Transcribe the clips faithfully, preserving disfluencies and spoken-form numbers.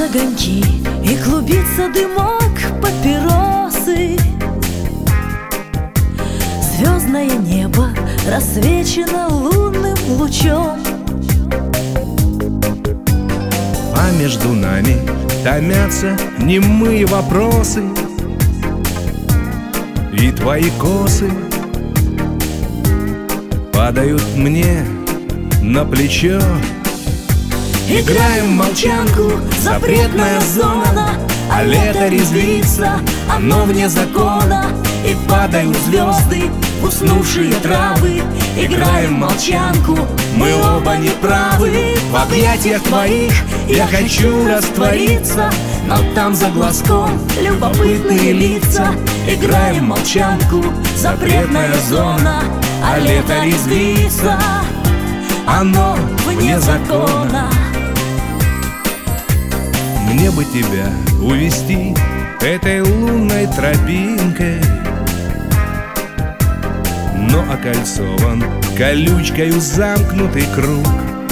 Зажигаются огоньки и клубится дымок папиросы. Звездное небо рассвечено лунным лучом, а между нами томятся немые вопросы. И твои косы падают мне на плечо. Играем в молчанку, запретная зона, а лето резвится, оно вне закона. И падают звезды, уснувшие травы. Играем в молчанку, мы оба не правы. В объятиях твоих я хочу раствориться, но там за глазком любопытные лица. Играем в молчанку, запретная зона, а лето резвится, оно вне закона. Мне бы тебя увести этой лунной тропинкой, но окольцован колючкою замкнутый круг.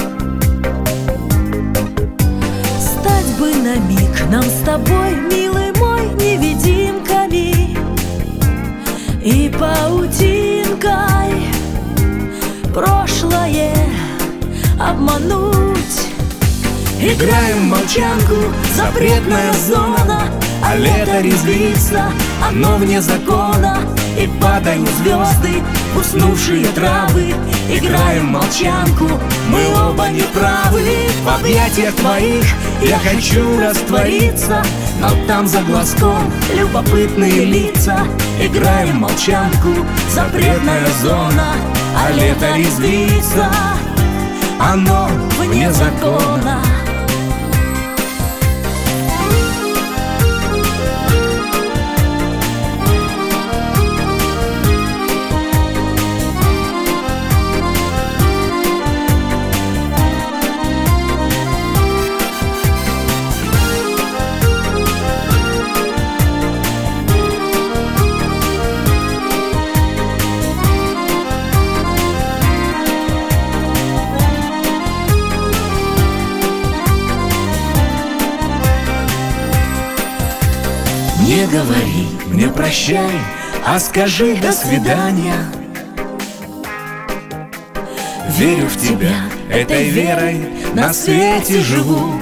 Стать бы на миг нам с тобой, милый мой, невидимками и паутинкой прошлое обмануть. Играем в молчанку, запретная зона, а лето резвится, оно вне закона. И падают звезды, уснувшие травы. Играем в молчанку, мы оба не правы. В объятиях твоих я хочу раствориться, но там за глазком любопытные лица. Играем в молчанку, запретная зона, а лето резвится, оно вне закона. Не говори мне прощай, а скажи до свидания. Верю в тебя, этой верой на свете живу.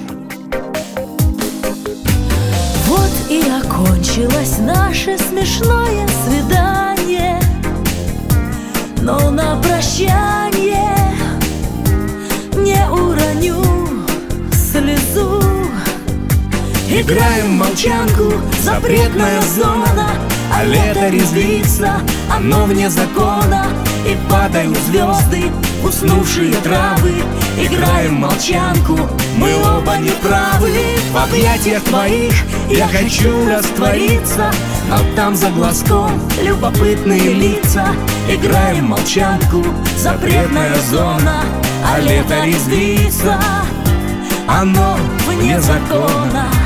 Вот и окончилось наше смешное свидание, но на прощание не уроню слезу. Играем в молчанку, запретная зона, а лето резвится, оно вне закона. И падают звезды, уснувшие травы. Играем в молчанку, мы оба не правы. В объятиях твоих я хочу раствориться, но там за глазком любопытные лица. Играем в молчанку, запретная зона, а лето резвится, оно вне закона.